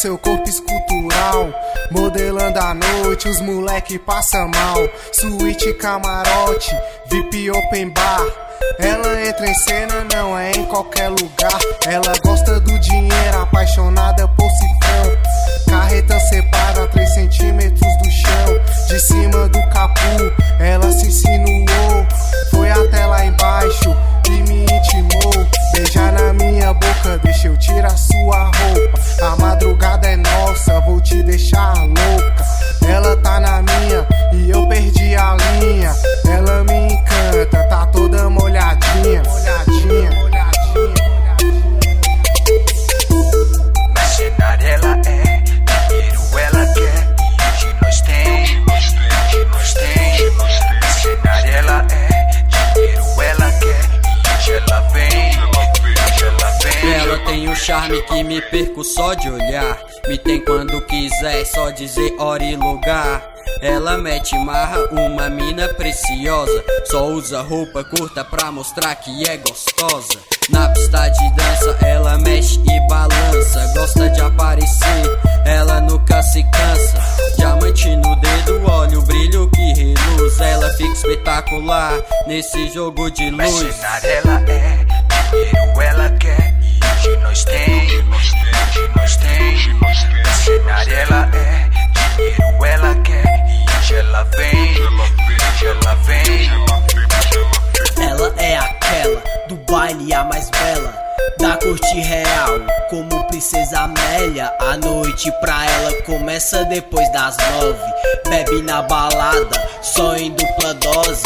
seu corpo escultural, modelando a noite, os moleque passa mal. Suíte, camarote, VIP open bar. Ela entra em cena, não é em qualquer lugar. Ela gosta do dinheiro, apaixonada por cifrão. Carreta separa 3 centímetros do chão. De cima do capu, ela se insinuou. Foi até lá embaixo e me intimou. Beijar na minha boca, deixa eu tirar sua roupa. A madrugada é nossa, vou te deixar louca. Ela tá na minha e eu perdi a linha. Ela me encanta, tá toda molhadinha. Mercenária ela é, dinheiro ela quer, e hoje nós tem, Mercenária ela é, dinheiro ela quer, e hoje ela vem. Ela tem um charme que me perco só de olhar. Me tem quando quiser, só dizer hora e lugar. Ela mete marra, uma mina preciosa. Só usa roupa curta pra mostrar que é gostosa. Na pista de dança ela mexe e balança. Gosta de aparecer, ela nunca se cansa. Diamante no dedo, olha o brilho que reluz. Ela fica espetacular nesse jogo de luz. Mercenária ela é, dinheiro ela quer, e hoje nós tem, Mercenária ela é, dinheiro ela quer, e hoje ela vem. Ela é aquela do baile a mais bela, da corte real, como princesa Amélia. A noite pra ela começa depois das 9. Bebe na balada, só em dupla dose.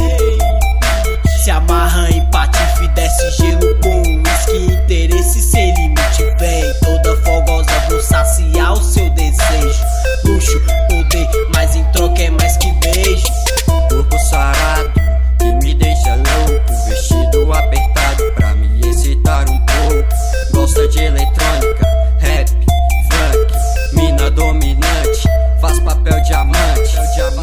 Se amarra em patife, desce gelo com uísque. Interesse sem limite, vem toda fogosa, vou saciar o seu desejo. Luxo, poder, mas em troca é mais que beijo. Corpo sarado, que me deixa louco. Vestido apertado pra me excitar um pouco. Gosta de eletrônica, rap, funk. Mina dominante, faz papel diamante.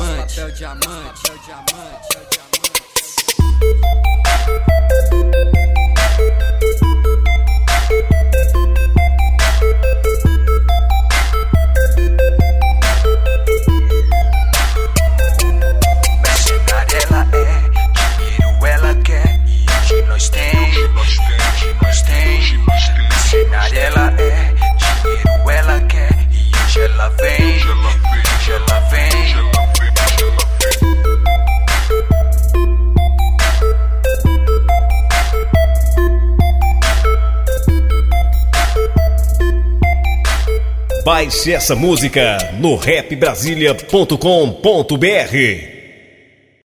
Mercenária ela é, dinheiro ela quer, e hoje nós tem, Mercenária ela é, dinheiro ela quer, e hoje ela vem. Baixe essa música no rapbrasilia.com.br.